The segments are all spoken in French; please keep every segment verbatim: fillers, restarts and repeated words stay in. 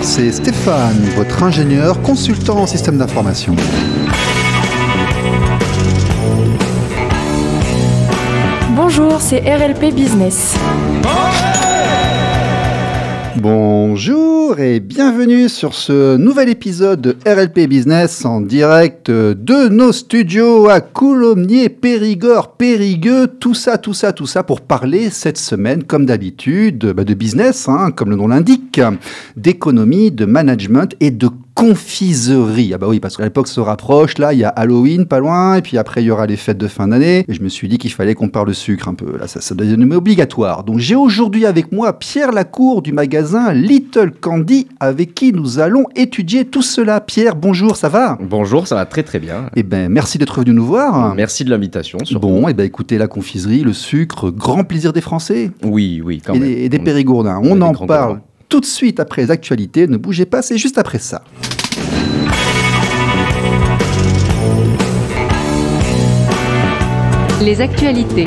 c'est Stéphane, votre ingénieur consultant en système d'information. Bonjour, c'est R L P Business. Bonjour et bienvenue sur ce nouvel épisode de R L P Business en direct de nos studios à Coulommiers, Périgord, Périgueux, tout ça, tout ça, tout ça pour parler cette semaine, comme d'habitude, bah de business, hein, comme le nom l'indique, d'économie, de management et de confiserie. Ah bah oui, parce qu'à l'époque se rapproche, là, il y a Halloween pas loin, et puis après il y aura les fêtes de fin d'année, et je me suis dit qu'il fallait qu'on parle de sucre un peu, là ça, ça devient obligatoire. Donc j'ai aujourd'hui avec moi Pierre Lacour du magasin Little Candy, avec qui nous allons étudier tout cela. Pierre, bonjour, ça va ? Bonjour, ça va très très bien. Eh ben merci d'être venu nous voir. Merci de l'invitation. Surtout. Bon, et eh ben écoutez, la confiserie, le sucre, grand plaisir des Français. Oui, oui, quand et même. Des, et des Périgourdins. On en parle grands. Tout de suite après les actualités. Ne bougez pas, c'est juste après ça. Les actualités.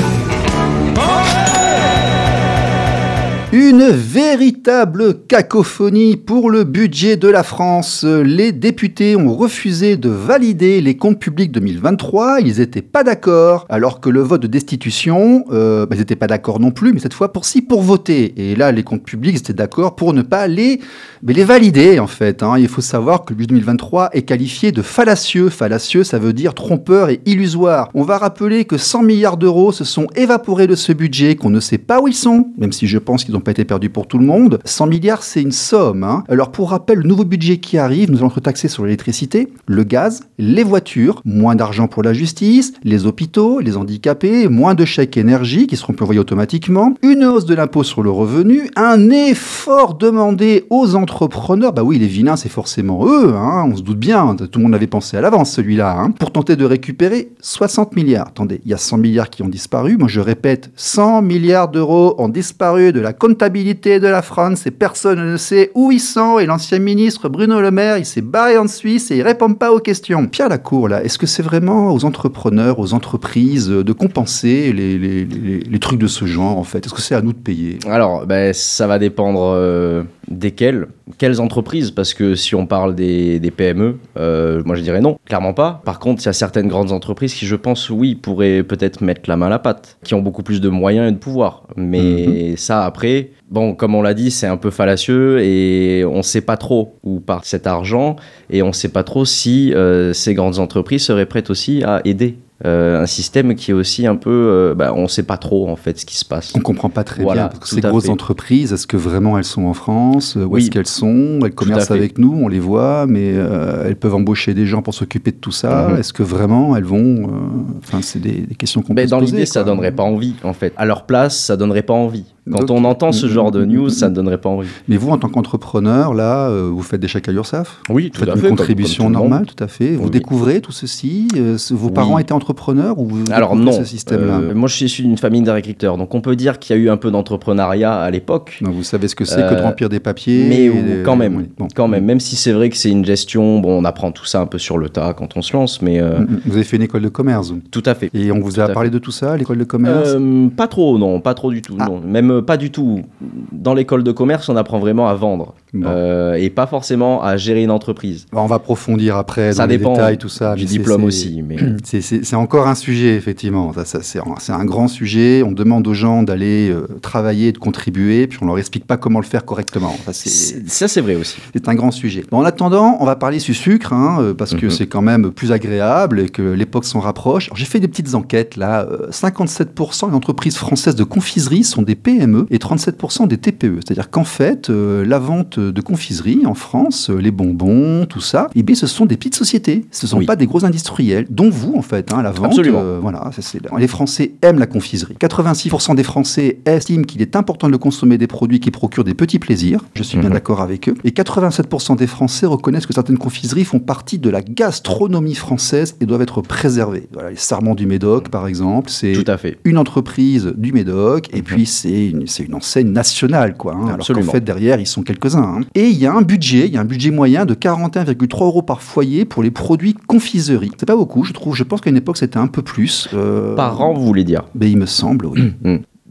Une véritable cacophonie pour le budget de la France. Les députés ont refusé de valider les comptes publics deux mille vingt-trois. Ils n'étaient pas d'accord, alors que le vote de destitution, euh, bah, ils n'étaient pas d'accord non plus, mais cette fois pour si, pour voter. Et là, les comptes publics étaient d'accord pour ne pas les, mais les valider, en fait. Hein. Il faut savoir que le budget deux mille vingt-trois est qualifié de fallacieux. Fallacieux, ça veut dire trompeur et illusoire. On va rappeler que cent milliards d'euros se sont évaporés de ce budget, qu'on ne sait pas où ils sont, même si je pense qu'ils ont pas été perdu pour tout le monde. cent milliards, c'est une somme. Hein. Alors, pour rappel, le nouveau budget qui arrive, nous allons être taxés sur l'électricité, le gaz, les voitures, moins d'argent pour la justice, les hôpitaux, les handicapés, moins de chèques énergie qui seront plus envoyés automatiquement, une hausse de l'impôt sur le revenu, un effort demandé aux entrepreneurs. Bah oui, les vilains, c'est forcément eux, hein, on se doute bien, tout le monde avait pensé à l'avance celui-là, hein, pour tenter de récupérer soixante milliards. Attendez, il y a cent milliards qui ont disparu. Moi, je répète, cent milliards d'euros ont disparu de la comptabilité de la France et personne ne sait où ils sont. Et l'ancien ministre Bruno Le Maire, il s'est barré en Suisse et il répond pas aux questions. Pierre Lacour, là, est-ce que c'est vraiment aux entrepreneurs, aux entreprises de compenser les, les, les, les trucs de ce genre, en fait ? Est-ce que c'est à nous de payer ? Alors, ben, ça va dépendre euh, desquelles, quelles entreprises, parce que si on parle des, des P M E, euh, moi je dirais non, clairement pas. Par contre, il y a certaines grandes entreprises qui, je pense, oui, pourraient peut-être mettre la main à la pâte, qui ont beaucoup plus de moyens et de pouvoir. Mais mm-hmm. ça, après... Bon, comme on l'a dit, c'est un peu fallacieux et on ne sait pas trop où part cet argent et on ne sait pas trop si euh, ces grandes entreprises seraient prêtes aussi à aider. Euh, un système qui est aussi un peu... Euh, bah, on ne sait pas trop, en fait, ce qui se passe. On ne comprend pas très voilà, bien, parce que ces grosses fait. entreprises, est-ce que vraiment elles sont en France ? Où oui, est-ce qu'elles sont ? Elles commercent avec nous, on les voit, mais euh, elles peuvent embaucher des gens pour s'occuper de tout ça. Mm-hmm. Est-ce que vraiment elles vont... Enfin, euh, c'est des, des questions qu'on mais peut dans se poser. Dans l'idée, quoi. Ça ne donnerait pas envie, en fait. À leur place, ça ne donnerait pas envie. Quand Donc, on entend ce genre de news, ça ne donnerait pas envie. Mais vous, en tant qu'entrepreneur, là, euh, vous faites des chèques à l'URSSAF ? Oui, tout vous faites à une fait. contribution comme, comme normale, tout à fait. Vous oui. découvrez tout ceci ? euh, Vos parents oui. étaient entrepreneurs ou vous Alors non, ce système-là euh, moi je suis issu d'une famille d'agriculteurs, donc on peut dire qu'il y a eu un peu d'entrepreneuriat à l'époque. Non, vous savez ce que c'est euh, que de remplir des papiers. Mais et, quand même, oui, bon. quand même, même si c'est vrai que c'est une gestion, bon, on apprend tout ça un peu sur le tas quand on se lance, mais euh, vous avez fait une école de commerce. Tout à fait. Et on vous a parlé fait. de tout ça, l'école de commerce euh, Pas trop, non, pas trop du tout, ah. non, même pas du tout. Dans l'école de commerce, on apprend vraiment à vendre bon. euh, et pas forcément à gérer une entreprise. Alors, on va approfondir après ça dans dépend les détails, tout ça. Du mais diplôme c'est, aussi, mais c'est, c'est, c'est encore un sujet effectivement. Ça, ça, c'est, un, c'est un grand sujet. On demande aux gens d'aller euh, travailler, de contribuer, puis on leur explique pas comment le faire correctement. Ça, c'est, c'est, ça, c'est vrai aussi. C'est un grand sujet. Bon, en attendant, on va parler sur sucre, hein, parce que mm-hmm. c'est quand même plus agréable et que l'époque s'en rapproche. Alors, j'ai fait des petites enquêtes là. Euh, cinquante-sept pour cent des entreprises françaises de confiserie sont des P M E et trente-sept pour cent des T P E. C'est-à-dire qu'en fait, euh, la vente de confiserie en France, euh, les bonbons, tout ça, eh bien, ce sont des petites sociétés. Ce ne sont oui. pas des gros industriels, dont vous, en fait, hein, la vente. Absolument. Euh, voilà, c'est, c'est, les Français aiment la confiserie. quatre-vingt-six pour cent des Français estiment qu'il est important de consommer des produits qui procurent des petits plaisirs. Je suis mmh. bien d'accord avec eux. Et quatre-vingt-sept pour cent des Français reconnaissent que certaines confiseries font partie de la gastronomie française et doivent être préservées. Voilà, les Sarments du Médoc, par exemple, c'est Tout à fait. une entreprise du Médoc, et mmh. puis c'est une, c'est une enseigne nationale, quoi. Hein, alors qu'en fait, derrière, ils sont quelques-uns. Hein. Et il y a un budget, il y a un budget moyen de quarante et un virgule trois euros par foyer pour les produits confiserie. C'est pas beaucoup, je trouve. Je pense qu'à une époque, c'était un peu plus. Euh... Par an, vous voulez dire ? Ben, il me semble, oui. Mmh.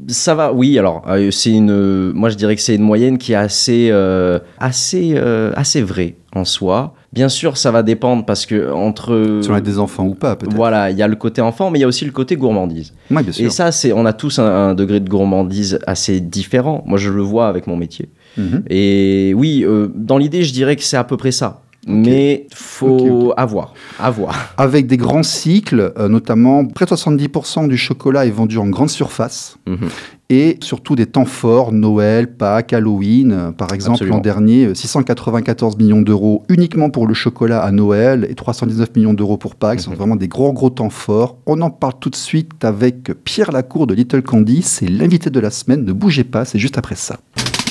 Ça va, oui. Alors, euh, c'est une, moi je dirais que c'est une moyenne qui est assez, euh, assez, euh, assez vraie en soi. Bien sûr, ça va dépendre parce que entre. Si on a des enfants ou pas, peut-être. Voilà, il y a le côté enfant, mais il y a aussi le côté gourmandise. Oui, bien sûr. Et ça, c'est, on a tous un, un degré de gourmandise assez différent. Moi, je le vois avec mon métier. Mm-hmm. Et oui, euh, dans l'idée, je dirais que c'est à peu près ça. Okay. Mais faut okay, okay. avoir, avoir. Avec des grands cycles, euh, notamment près de soixante-dix pour cent du chocolat est vendu en grande surface. Mm-hmm. Et surtout des temps forts, Noël, Pâques, Halloween. Euh, par exemple, Absolument. L'an dernier, six cent quatre-vingt-quatorze millions d'euros uniquement pour le chocolat à Noël et trois cent dix-neuf millions d'euros pour Pâques. Mm-hmm. Ce sont vraiment des gros, gros temps forts. On en parle tout de suite avec Pierre Lacour de Little Candy. C'est l'invité de la semaine. Ne bougez pas, c'est juste après ça.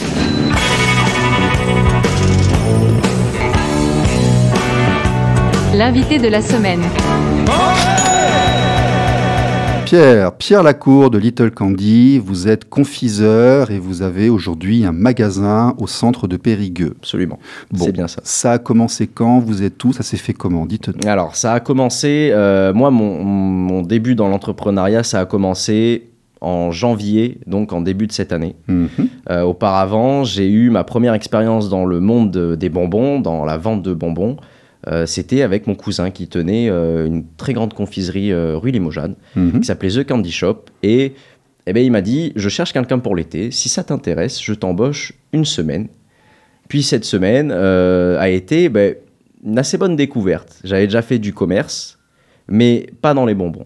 L'invité de la semaine. Pierre, Pierre Lacour de Little Candy, vous êtes confiseur et vous avez aujourd'hui un magasin au centre de Périgueux. Absolument, bon, c'est bien ça. Ça a commencé quand? Vous êtes où? Ça s'est fait comment? Dites-nous. Alors, ça a commencé, euh, moi, mon, mon début dans l'entrepreneuriat, ça a commencé en janvier, donc en début de cette année. Mm-hmm. Euh, auparavant, j'ai eu ma première expérience dans le monde de, des bonbons, dans la vente de bonbons. Euh, c'était avec mon cousin qui tenait euh, une très grande confiserie euh, rue Limoges, mm-hmm. qui s'appelait The Candy Shop. Et, et ben, il m'a dit, je cherche quelqu'un pour l'été. Si ça t'intéresse, je t'embauche une semaine. Puis cette semaine euh, a été ben, une assez bonne découverte. J'avais déjà fait du commerce, mais pas dans les bonbons.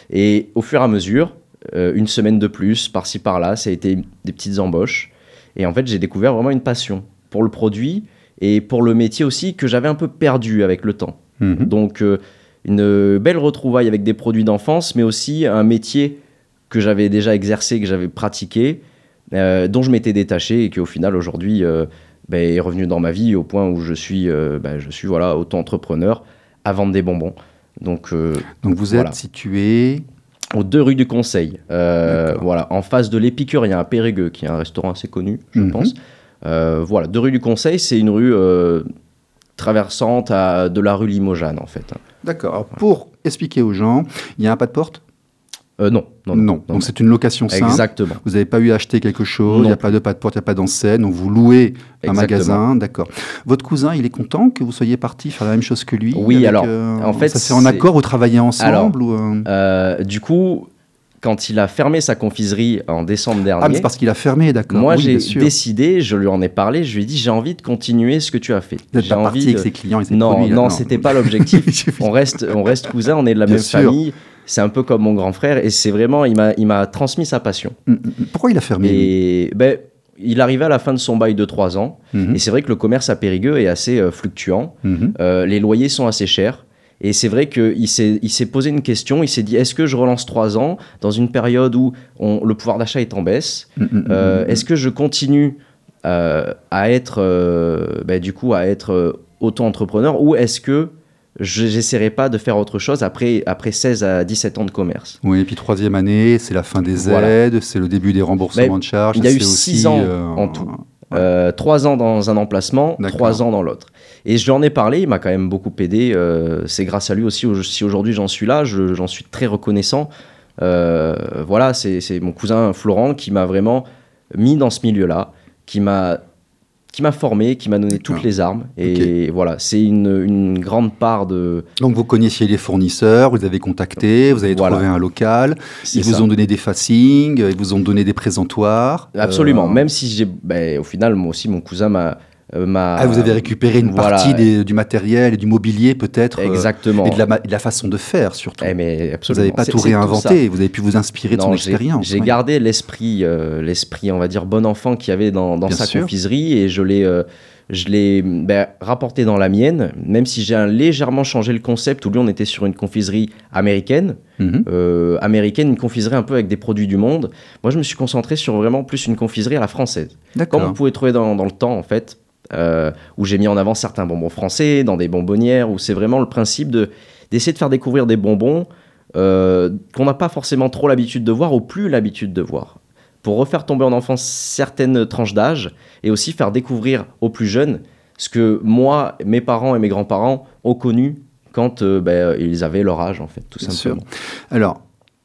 Et au fur et à mesure, euh, une semaine de plus, par-ci par-là, ça a été des petites embauches. Et en fait, j'ai découvert vraiment une passion pour le produit et pour le métier aussi que j'avais un peu perdu avec le temps. Mmh. Donc, euh, une belle retrouvaille avec des produits d'enfance, mais aussi un métier que j'avais déjà exercé, que j'avais pratiqué, euh, dont je m'étais détaché et qui, au final, aujourd'hui, euh, bah, est revenu dans ma vie au point où je suis, euh, bah, je suis voilà, auto-entrepreneur à vendre des bonbons. Donc, euh, Donc vous voilà. êtes situé... aux deux rues du Conseil, euh, voilà, en face de l'Épicurien à Périgueux, qui est un restaurant assez connu, je mmh. pense. Euh, voilà, deux rue du Conseil, c'est une rue euh, traversante à, de la rue Limoges, en fait. D'accord. Alors, pour expliquer aux gens, il y a un pas de porte ? euh, non, non, non, non. non. Donc c'est une location simple. Exactement. Vous n'avez pas eu à acheter quelque chose, il n'y a pas de pas de porte, il n'y a pas d'enseigne, donc vous louez un Exactement. magasin, d'accord. Votre cousin, il est content que vous soyez parti faire la même chose que lui ? Oui, avec, alors, euh, en fait, ça c'est en accord, vous travaillez ensemble alors, ou euh... Euh, du coup, quand il a fermé sa confiserie en décembre dernier... Ah, mais c'est parce qu'il a fermé, d'accord. Moi, oui, j'ai décidé, je lui en ai parlé, je lui ai dit, j'ai envie de continuer ce que tu as fait. Vous n'êtes j'ai pas envie parti de... avec ses clients et ses non, produits. Non, non, c'était pas l'objectif. on, reste, on reste cousins, on est de la Bien même sûr. famille. C'est un peu comme mon grand frère et c'est vraiment, il m'a, il m'a transmis sa passion. Pourquoi il a fermé? Et ben, il arrivait à la fin de son bail de trois ans. Mm-hmm. Et c'est vrai que le commerce à Périgueux est assez euh, fluctuant. Mm-hmm. Euh, les loyers sont assez chers. Et c'est vrai qu'il s'est, il s'est posé une question, il s'est dit, est-ce que je relance trois ans dans une période où on, le pouvoir d'achat est en baisse? Mmh, euh, mmh, est-ce que je continue euh, à être, euh, bah, du coup, à être euh, auto-entrepreneur ou est-ce que je n'essaierai pas de faire autre chose après, après seize à dix-sept ans de commerce? Oui, et puis troisième année, c'est la fin des voilà. aides, c'est le début des remboursements bah, de charges. Il y a eu aussi, six ans euh, en tout. Euh, trois ans dans un emplacement, D'accord. trois ans dans l'autre. Et je lui en ai parlé, il m'a quand même beaucoup aidé. Euh, c'est grâce à lui aussi si aujourd'hui j'en suis là, je, j'en suis très reconnaissant. Euh, voilà, c'est, c'est mon cousin Florent qui m'a vraiment mis dans ce milieu-là, qui m'a, qui m'a formé, qui m'a donné D'accord. toutes les armes. Et okay. voilà, c'est une, une grande part de... Donc vous connaissiez les fournisseurs, vous avez contacté, vous avez voilà. trouvé un local, c'est ils ça. vous ont donné des facings, ils vous ont donné des présentoirs. Absolument, euh... même si j'ai... Ben, au final, moi aussi, mon cousin m'a... Euh, m'a... Ah, vous avez récupéré une voilà. partie des, du matériel et du mobilier peut-être. Exactement. Euh, et de la, de la façon de faire surtout. Eh mais absolument. Vous n'avez pas c'est, tout c'est réinventé, tout vous avez pu vous inspirer de non, son j'ai, expérience. J'ai oui. gardé l'esprit, euh, l'esprit, on va dire, bon enfant qu'il y avait dans, dans sa sûr. confiserie et je l'ai, euh, je l'ai ben, rapporté dans la mienne, même si j'ai un, légèrement changé le concept où lui on était sur une confiserie américaine, mm-hmm. euh, américaine, une confiserie un peu avec des produits du monde. Moi je me suis concentré sur vraiment plus une confiserie à la française. D'accord. Comme vous pouvez trouver dans, dans le temps en fait. Euh, où j'ai mis en avant certains bonbons français, dans des bonbonnières, où c'est vraiment le principe de, d'essayer de faire découvrir des bonbons euh, qu'on n'a pas forcément trop l'habitude de voir ou plus l'habitude de voir. Pour refaire tomber en enfance certaines tranches d'âge et aussi faire découvrir aux plus jeunes ce que moi, mes parents et mes grands-parents ont connu quand euh, ben, ils avaient leur âge, en fait, tout Bien simplement. Sûr. Alors,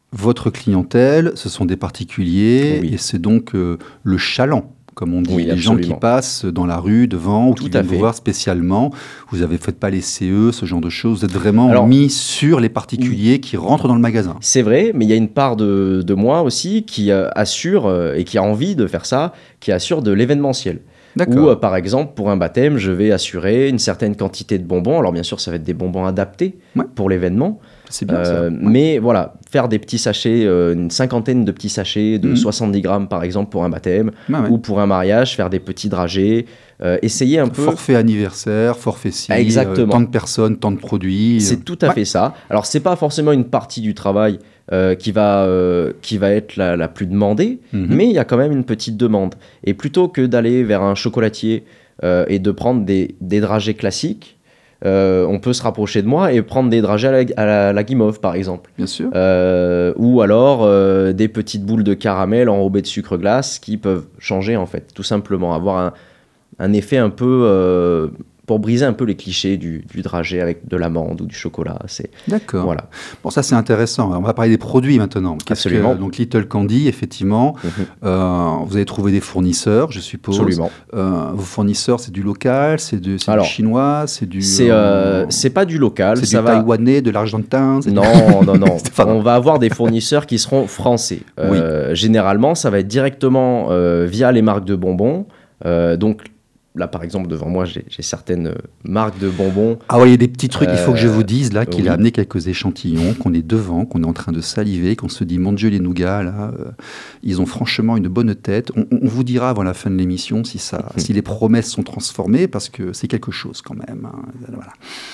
Votre clientèle, ce sont des particuliers, Oui. et c'est donc euh, le chaland, comme on dit, Oui, les gens qui absolument. passent dans la rue devant ou Tout qui à viennent vous fait. voir spécialement. Vous n'avez faites pas les C E, ce genre de choses. Vous êtes vraiment Alors, mis sur les particuliers qui rentrent dans le magasin. C'est vrai, mais il y a une part de, de moi aussi qui euh, assure euh, et qui a envie de faire ça, qui assure de l'événementiel. Ou D'accord. euh, par exemple, pour un baptême, je vais assurer une certaine quantité de bonbons. Alors bien sûr, ça va être des bonbons adaptés Ouais. pour l'événement. C'est bien Euh, ça. Ouais. Mais voilà, faire des petits sachets, euh, une cinquantaine de petits sachets de Mhm. soixante-dix grammes par exemple pour un baptême, Ouais, ouais. ou pour un mariage, faire des petits dragées, euh, essayer un peu... Forfait anniversaire, forfait ci, euh, Exactement. tant de personnes, tant de produits. C'est tout à Ouais. fait ça. Alors, c'est pas forcément une partie du travail euh, qui, va, euh, qui va être la, la plus demandée, Mhm. mais il y a quand même une petite demande. Et plutôt que d'aller vers un chocolatier euh, et de prendre des, des dragées classiques, euh, on peut se rapprocher de moi et prendre des dragées à la, à la, la guimauve, par exemple. Bien sûr. Euh, ou alors euh, des petites boules de caramel enrobées de sucre glace qui peuvent changer, en fait, tout simplement. Avoir un, un effet un peu... euh, pour briser un peu les clichés du, du dragée avec de l'amande ou du chocolat. C'est, D'accord. voilà. Bon, ça c'est intéressant. Alors, on va parler des produits maintenant. Qu'est-ce Absolument. Que, donc Little Candy, effectivement, Mhm. euh, vous avez trouvé des fournisseurs, je suppose. Absolument. Euh, vos fournisseurs, c'est du local, c'est du, c'est du Alors, chinois, c'est du. C'est, euh, euh, c'est pas du local. c'est Ça du va... taïwanais, de l'argentin. c'est du- Non, non, non. Pardon. On va avoir des fournisseurs qui seront français. Euh, Généralement, ça va être directement euh, via les marques de bonbons. Euh, donc là, par exemple, devant moi, j'ai, j'ai certaines marques de bonbons. Ah ouais, il y a des petits trucs, il faut que je Euh, vous dise là qu'il oui. a amené quelques échantillons, qu'on est devant, qu'on est en train de saliver, qu'on se dit mon Dieu les nougats là, euh, ils ont franchement une bonne tête. On, on vous dira avant la fin de l'émission si ça, si les promesses sont transformées parce que c'est quelque chose quand même. Hein. Voilà.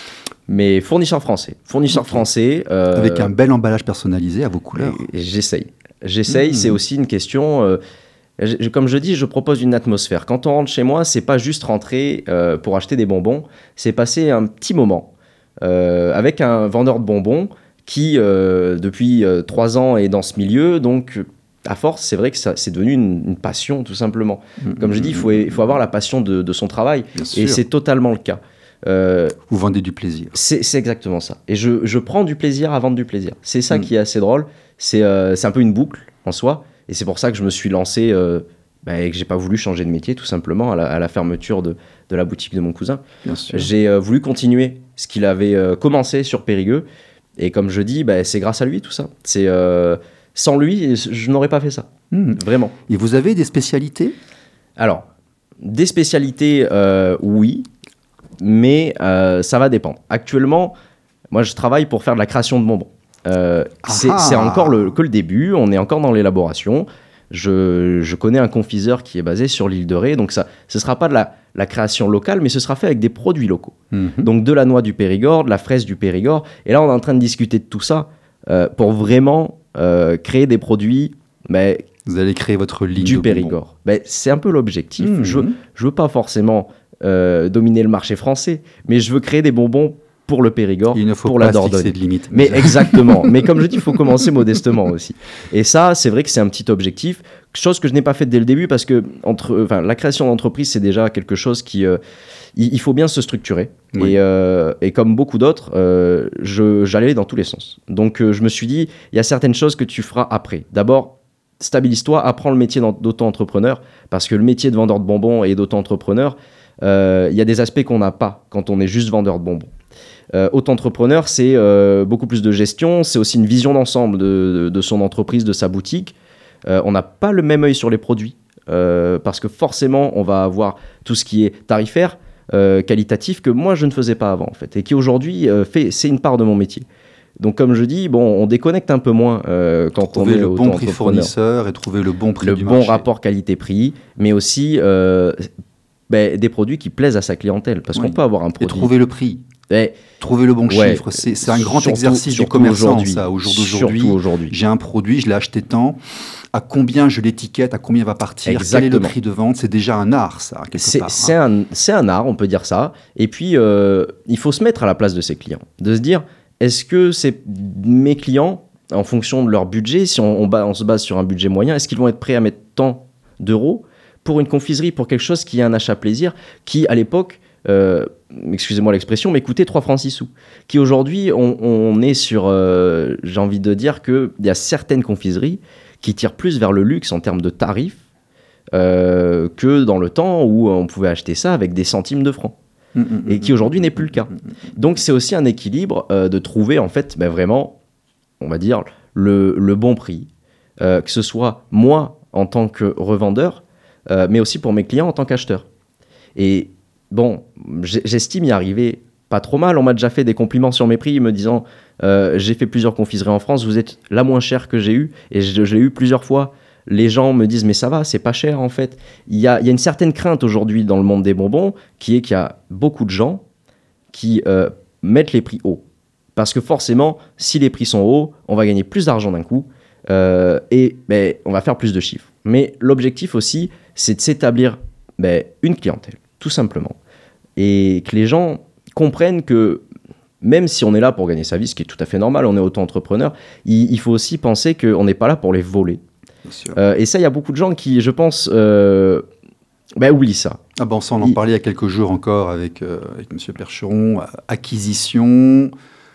Mais fournisseurs français. Fournisseurs Ok. français. euh, Avec un bel emballage personnalisé à vos couleurs. et- et J'essaye. J'essaye. Mmh. C'est aussi une question. euh, je- comme je dis, je propose une atmosphère. Quand on rentre chez moi, c'est pas juste rentrer euh, pour acheter des bonbons. C'est passer un petit moment euh, avec un vendeur de bonbons qui, euh, depuis euh, trois ans, est dans ce milieu. Donc, à force, c'est vrai que ça, c'est devenu une, une passion, tout simplement. Comme je dis, il faut, il faut avoir la passion de, de son travail. Bien Et sûr. c'est totalement le cas. Euh, Vous vendez du plaisir. c'est, c'est exactement ça. Et je, je prends du plaisir à vendre du plaisir. C'est ça Mm. qui est assez drôle. C'est, euh, c'est un peu une boucle en soi. Et c'est pour ça que je me suis lancé euh, bah, et que j'ai pas voulu changer de métier, tout simplement, à la, à la fermeture de, de la boutique de mon cousin. Bien sûr. J'ai euh, voulu continuer ce qu'il avait euh, commencé sur Périgueux. Et comme je dis, bah, c'est grâce à lui tout ça. C'est, euh, sans lui, je n'aurais pas fait ça. Mmh. Vraiment. Et vous avez des spécialités? Alors, des spécialités, euh, oui, mais euh, ça va dépendre. Actuellement, moi, je travaille pour faire de la création de bonbons. Euh, c'est, Ah. c'est encore le, que le début, on est encore dans l'élaboration. Je, je connais un confiseur qui est basé sur l'île de Ré, donc ça, ce ne sera pas de la, la création locale, mais ce sera fait avec des produits locaux. Mhm. Donc de la noix du Périgord, de la fraise du Périgord. Et là, on est en train de discuter de tout ça euh, pour vraiment euh, créer des produits mais, Vous allez créer votre ligne du de bonbons. Périgord. Ben, c'est un peu l'objectif. Mhm. Je ne veux pas forcément euh, dominer le marché français, mais je veux créer des bonbons pour le Périgord, Il ne faut pour pas la se Dordogne. fixer de limite. Mais exactement. Mais comme je dis, il faut commencer modestement aussi. Et ça, c'est vrai que c'est un petit objectif, chose que je n'ai pas faite dès le début parce que entre, enfin, la création d'entreprise, c'est déjà quelque chose qui, euh, il, il faut bien se structurer. Oui. Et, euh, et comme beaucoup d'autres, euh, je, j'allais dans tous les sens. Donc, euh, je me suis dit, il y a certaines choses que tu feras après. D'abord, stabilise-toi, apprends le métier d'en- d'auto-entrepreneur parce que le métier de vendeur de bonbons et d'auto-entrepreneur, euh, il y a des aspects qu'on n'a pas quand on est juste vendeur de bonbons. Euh, auto-entrepreneur, c'est euh, beaucoup plus de gestion, c'est aussi une vision d'ensemble de, de, de son entreprise, de sa boutique. Euh, on n'a pas le même œil sur les produits, euh, parce que forcément, on va avoir tout ce qui est tarifaire, euh, qualitatif, que moi, je ne faisais pas avant, en fait, et qui aujourd'hui, euh, fait, c'est une part de mon métier. Donc, comme je dis, bon, on déconnecte un peu moins euh, quand Trouver on est le bon prix auto-entrepreneur. fournisseur et trouver le bon prix Le du bon marché. rapport qualité-prix, mais aussi euh, ben, des produits qui plaisent à sa clientèle, parce Oui. qu'on peut avoir un Et produit... trouver le prix. Eh, Trouver le bon Ouais. chiffre. C'est c'est un grand Surtout- exercice du surtout commerçant, aujourd'hui. ça, au jour d'aujourd'hui. Surtout aujourd'hui. J'ai un produit, je l'ai acheté tant. À combien je l'étiquette, à combien il va partir, quel est le Exactement. prix de vente, c'est déjà un art, ça, quelque C'est part. c'est hein. un, c'est un art, on peut dire ça. Et puis, euh, il faut se mettre à la place de ses clients. De se dire, est-ce que c'est mes clients, en fonction de leur budget, si on, on, ba- on se base sur un budget moyen, est-ce qu'ils vont être prêts à mettre tant d'euros pour une confiserie, pour quelque chose qui est un achat plaisir, qui, à l'époque, euh, excusez-moi l'expression, mais coûtaient trois francs six sous. Qui aujourd'hui, on, on est sur, euh, j'ai envie de dire qu'il y a certaines confiseries qui tirent plus vers le luxe en termes de tarifs euh, que dans le temps où on pouvait acheter ça avec des centimes de francs. Mmh, et qui aujourd'hui n'est plus le cas. Donc c'est aussi un équilibre euh, de trouver en fait ben, vraiment, on va dire, le, le bon prix, euh, que ce soit moi en tant que revendeur, euh, mais aussi pour mes clients en tant qu'acheteur. Et bon, j'estime y arriver pas trop mal. On m'a déjà fait des compliments sur mes prix me disant euh, j'ai fait plusieurs confiseries en France, vous êtes la moins chère que j'ai eue, et je, je l'ai eu plusieurs fois. Les gens me disent mais ça va, c'est pas cher en fait. Il y a, il y a une certaine crainte aujourd'hui dans le monde des bonbons qui est qu'il y a beaucoup de gens qui euh, mettent les prix hauts. Parce que forcément, si les prix sont hauts, on va gagner plus d'argent d'un coup euh, et ben, on va faire plus de chiffres. Mais l'objectif aussi, c'est de s'établir ben, une clientèle, tout simplement. Et que les gens comprennent que même si on est là pour gagner sa vie, ce qui est tout à fait normal, on est auto-entrepreneur, il, il faut aussi penser qu'on n'est pas là pour les voler. Euh, et ça, il y a beaucoup de gens qui, je pense, euh, bah, oublient ça. Ah ben, ça, on en il... parlait il y a quelques jours encore avec, euh, avec M. Percheron. Acquisition,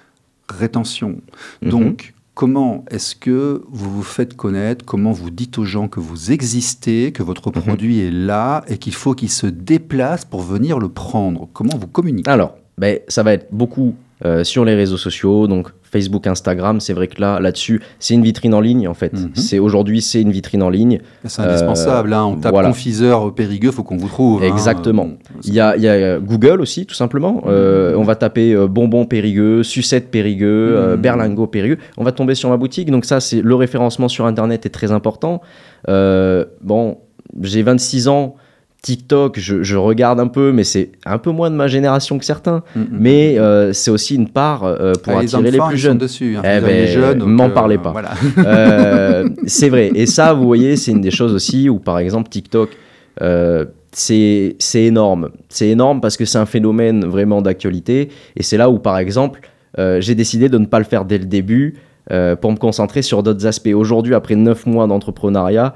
rétention. Mm-hmm. Donc, comment est-ce que vous vous faites connaître? Comment vous dites aux gens que vous existez, que votre mm-hmm. produit est là et qu'il faut qu'ils se déplacent pour venir le prendre? Comment vous communiquez? Alors, bah, ça va être beaucoup euh, sur les réseaux sociaux, donc Facebook, Instagram, c'est vrai que là, là-dessus, c'est une vitrine en ligne, en fait. Mm-hmm. C'est, aujourd'hui, c'est une vitrine en ligne. C'est indispensable, euh, hein. On tape voilà. confiseur au Périgueux, il faut qu'on vous trouve. Exactement. Hein. Bon, il, y a, il y a Google aussi, tout simplement. Mm-hmm. Euh, on va taper euh, bonbons Périgueux, sucette Périgueux, mm-hmm. euh, berlingot Périgueux. On va tomber sur ma boutique. Donc ça, c'est, le référencement sur Internet est très important. Euh, bon, j'ai vingt-six ans. TikTok, je, je regarde un peu, mais c'est un peu moins de ma génération que certains. Mmh, mais euh, c'est aussi une part euh, pour ah, attirer les, enfants, les plus jeunes. Dessus, hein. Eh ben, les jeunes, m'en euh, parlez pas. Voilà. euh, c'est vrai. Et ça, vous voyez, c'est une des choses aussi où, par exemple, TikTok, euh, c'est, c'est énorme. C'est énorme parce que c'est un phénomène vraiment d'actualité. Et c'est là où, par exemple, euh, j'ai décidé de ne pas le faire dès le début. Euh, pour me concentrer sur d'autres aspects. Aujourd'hui, après neuf mois d'entrepreneuriat,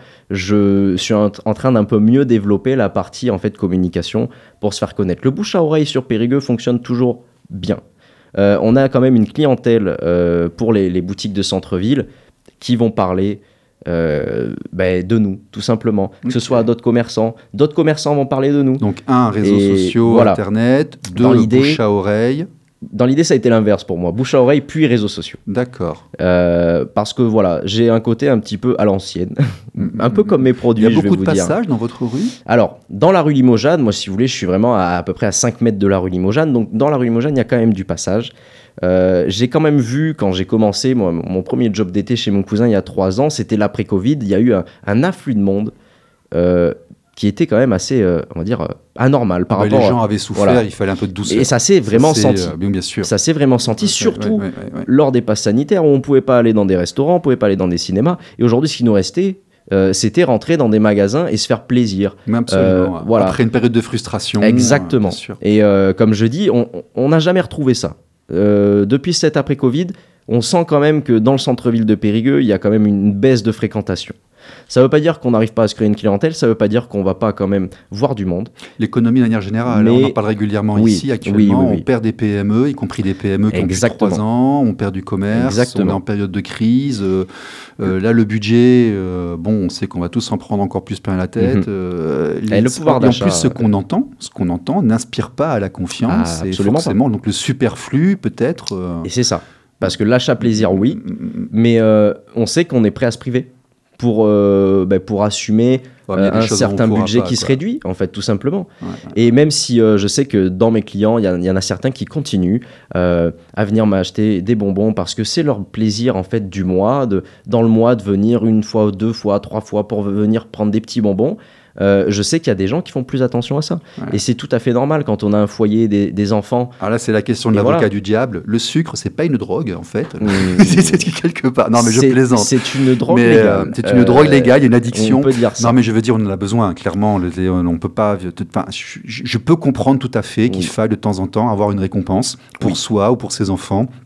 je suis en, en train d'un peu mieux développer la partie en fait, communication pour se faire connaître. Le bouche à oreille sur Périgueux fonctionne toujours bien. Euh, on a quand même une clientèle euh, pour les, les boutiques de centre-ville qui vont parler euh, ben, de nous, tout simplement. Okay. Que ce soit à d'autres commerçants. D'autres commerçants vont parler de nous. Donc, un, réseaux Et sociaux, voilà. Internet. Deux, bouche à oreille. Dans l'idée, ça a été l'inverse pour moi. Bouche à oreille, puis réseaux sociaux. D'accord. Euh, parce que voilà, j'ai un côté un petit peu à l'ancienne. un peu comme mes produits, je vais vous dire. Il y a beaucoup de passages dans votre rue? Alors, dans la rue Limojane, moi, si vous voulez, je suis vraiment à, à peu près à cinq mètres de la rue Limojane. Donc, dans la rue Limojane, il y a quand même du passage. Euh, j'ai quand même vu, quand j'ai commencé, moi, mon premier job d'été chez mon cousin il y a trois ans, c'était l'après-Covid. Il y a eu un, un afflux de monde. Euh, qui était quand même assez, euh, on va dire, euh, anormal par ah rapport. Les gens avaient souffert, voilà. Il fallait un peu de douceur. Et ça s'est vraiment ça senti. Euh, bien, bien sûr. Ça s'est vraiment senti, okay, surtout ouais, ouais, ouais, ouais. lors des passes sanitaires où on ne pouvait pas aller dans des restaurants, on ne pouvait pas aller dans des cinémas. Et aujourd'hui, ce qui nous restait, euh, c'était rentrer dans des magasins et se faire plaisir. Mais absolument. Euh, voilà. Après une période de frustration. Exactement. Euh, bien sûr. Et euh, comme je dis, on n'a jamais retrouvé ça. Euh, depuis cet après-Covid, on sent quand même que dans le centre-ville de Périgueux, il y a quand même une baisse de fréquentation. Ça ne veut pas dire qu'on n'arrive pas à se créer une clientèle, ça ne veut pas dire qu'on ne va pas quand même voir du monde. L'économie de manière générale, mais... on en parle régulièrement oui, ici actuellement, oui, oui, oui. On perd des P M E, y compris des P M E qui Exactement. ont plus de trois ans, on perd du commerce, Exactement. on est en période de crise. Euh, euh, là, le budget, euh, bon, on sait qu'on va tous en prendre encore plus plein la tête. Mm-hmm. euh, les... Et le pouvoir d'achat. En plus, ce qu'on entend, ce qu'on entend n'inspire pas à la confiance. Ah, et forcément, pas. Donc le superflu peut-être. Euh... Et c'est ça. Parce que l'achat plaisir, oui, mais euh, on sait qu'on est prêt à se priver. Pour, euh, bah, pour assumer ouais, euh, un certain budget pas, qui quoi. se réduit, en fait, tout simplement. Ouais, ouais. Et même si euh, je sais que dans mes clients, il y, y en a certains qui continuent euh, à venir m'acheter des bonbons parce que c'est leur plaisir, en fait, du mois, de, dans le mois, de venir une fois, deux fois, trois fois pour venir prendre des petits bonbons. Euh, je sais qu'il y a des gens qui font plus attention à ça. Ouais. Et c'est tout à fait normal quand on a un foyer, des, des enfants. Alors là, c'est la question de l'avocat voilà. du diable. Le sucre, c'est pas une drogue, en fait. Mmh. c'est quelque part. Non, mais je c'est, plaisante. C'est une drogue mais, légale. Euh, c'est une euh, drogue légale, il y a une addiction. On peut dire ça. Non, mais je veux dire, on en a besoin, clairement. On peut pas. Enfin, je, je peux comprendre tout à fait qu'il mmh. faille de temps en temps avoir une récompense pour oui. soi ou pour ses enfants.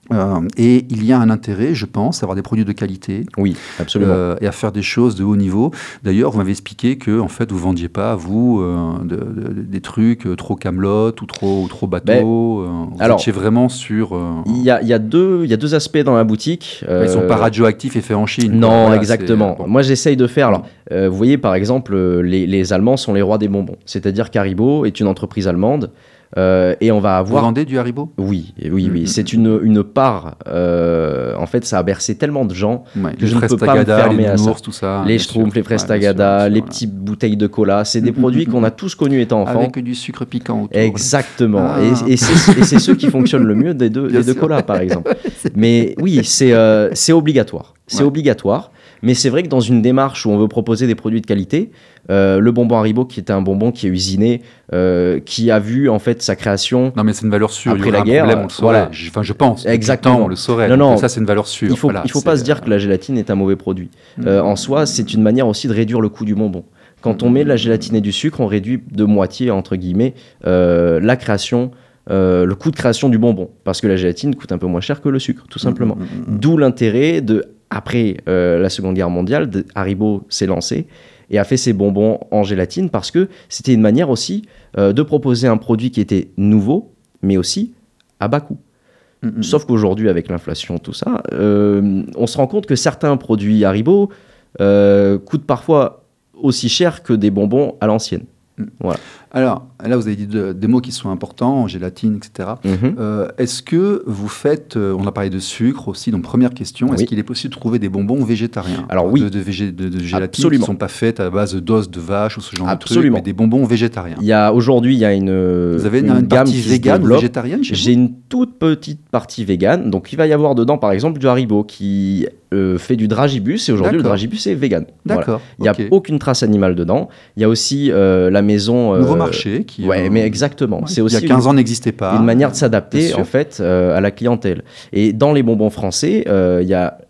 Euh, et il y a un intérêt, je pense, à avoir des produits de qualité. Oui, absolument. Euh, et à faire des choses de haut niveau. D'ailleurs, vous m'avez expliqué que en fait, vous vendiez pas, vous, euh, de, de, des trucs trop Camelot ou trop, ou trop bateau. Ben, euh, vous alors, étiez vraiment sur... Euh, il y a, il y a deux, il y a deux aspects dans la boutique. Euh, Ils ne sont pas radioactifs et faits en Chine. Non, voilà, exactement. Bon. Moi, j'essaye de faire... Alors, euh, vous voyez, par exemple, les, les Allemands sont les rois des bonbons. C'est-à-dire qu'Haribo est une entreprise allemande. Euh, et on va avoir... Vous vendez du Haribo ? Oui, oui, oui. Mmh. C'est une, une part... Euh, en fait, ça a bercé tellement de gens ouais, que je ne peux pas me fermer à ça. Tout ça. Les Schtroumpfs, les Fraises Tagada, ouais, les voilà. petites bouteilles de cola. C'est des mmh, produits mmh, qu'on a tous connus étant enfants. Avec du sucre piquant autour. Exactement. Ah. Et, et c'est ce qui fonctionne le mieux des deux, des deux colas, par exemple. Mais oui, c'est euh, obligatoire. C'est ouais. obligatoire. Mais c'est vrai que dans une démarche où on veut proposer des produits de qualité, euh, le bonbon Haribo, qui était un bonbon qui est usiné, euh, qui a vu en fait sa création. Non, mais c'est une valeur sûre. Après la guerre, problème, on le saurait. Voilà. Je, enfin, je pense. Exactement. Temps, on le saurait. Non, non. Ça, c'est une valeur sûre. Il faut, voilà, il faut pas se dire que la gélatine est un mauvais produit. Mmh. Euh, en soi, c'est une manière aussi de réduire le coût du bonbon. Quand mmh. on met de la gélatine et du sucre, on réduit de moitié entre guillemets euh, la création. Euh, le coût de création du bonbon, parce que la gélatine coûte un peu moins cher que le sucre, tout simplement. Mmh, mmh, mmh. D'où l'intérêt de, après euh, la Seconde Guerre mondiale, de, Haribo s'est lancé et a fait ses bonbons en gélatine, parce que c'était une manière aussi euh, de proposer un produit qui était nouveau, mais aussi à bas coût. Mmh, Sauf qu'aujourd'hui, avec l'inflation, tout ça, euh, on se rend compte que certains produits Haribo euh, coûtent parfois aussi cher que des bonbons à l'ancienne. Voilà. Alors, là, vous avez dit de, des mots qui sont importants, gélatine, et cetera. Mm-hmm. Euh, est-ce que vous faites, euh, on a parlé de sucre aussi, donc première question, oui. Est-ce qu'il est possible de trouver des bonbons végétariens ? Alors oui. De, de, végé, de, de gélatine Absolument. Qui ne sont pas faites à base d'os de vache ou ce genre Absolument. De trucs, mais des bonbons végétariens. Il y a, aujourd'hui, il y a une Vous avez une, une, une gamme partie végane ou végétarienne chez vous ? J'ai une toute petite partie végane, donc il va y avoir dedans, par exemple, du Haribo qui euh, fait du dragibus, et aujourd'hui, le dragibus est vegan. D'accord. Voilà. Il n'y a aucune trace animale dedans. Il y a aussi euh, la maison... Euh, Nouveau marché qui... Ouais, mais exactement. Ouais, c'est aussi il y a quinze ans n'existait pas. Une manière de s'adapter en fait euh, à la clientèle. Et dans les bonbons français, euh, il y a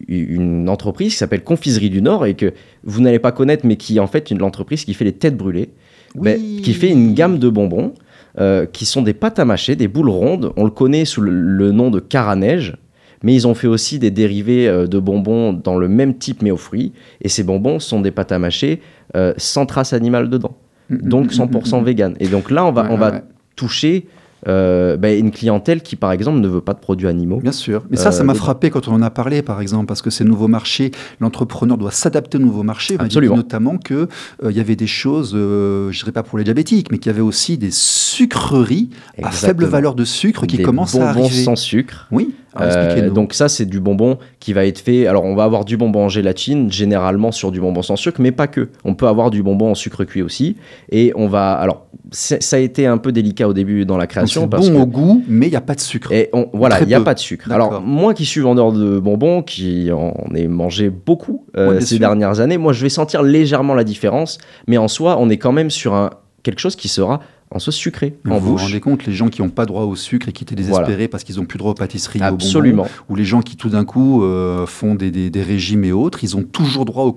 une entreprise qui s'appelle Confiserie du Nord et que vous n'allez pas connaître, mais qui est en fait une l'entreprise qui fait les têtes brûlées, oui. mais, qui fait une gamme de bonbons euh, qui sont des pâtes à mâcher, des boules rondes. On le connaît sous le, le nom de Caraneige. Mais ils ont fait aussi des dérivés euh, de bonbons dans le même type mais aux fruits. Et ces bonbons sont des pâtes à mâcher euh, sans trace animale dedans. Donc cent pour cent vegan. Et donc là, on va, ouais, on va ouais. toucher euh, bah, une clientèle qui, par exemple, ne veut pas de produits animaux. Bien sûr. Mais ça, euh, ça m'a frappé quand on en a parlé, par exemple, parce que ces nouveaux marchés, l'entrepreneur doit s'adapter aux nouveaux marchés. On Absolument. A dit notamment qu'il euh, y avait des choses, euh, je ne dirais pas pour les diabétiques, mais qu'il y avait aussi des sucreries Exactement. À faible valeur de sucre qui des commencent à arriver. Des bonbons sans sucre. Oui. Euh, donc ça, c'est du bonbon qui va être fait... Alors, on va avoir du bonbon en gélatine, généralement sur du bonbon sans sucre, mais pas que. On peut avoir du bonbon en sucre cuit aussi. Et on va... Alors, ça a été un peu délicat au début dans la création. C'est bon que... au goût, mais il n'y a pas de sucre. Et on... Voilà, il n'y a pas de sucre. Alors, moi qui suis vendeur de bonbons, qui en ai mangé beaucoup euh, ouais, ces sûr. dernières années, moi, je vais sentir légèrement la différence. Mais en soi, on est quand même sur un... quelque chose qui sera... en sauce sucrée, mais en vous bouche. Vous vous rendez compte, les gens qui n'ont pas droit au sucre et qui étaient désespérés voilà. parce qu'ils n'ont plus droit aux pâtisseries, Absolument. Aux bonbons, ou les gens qui tout d'un coup euh, font des, des, des régimes et autres, ils ont toujours droit au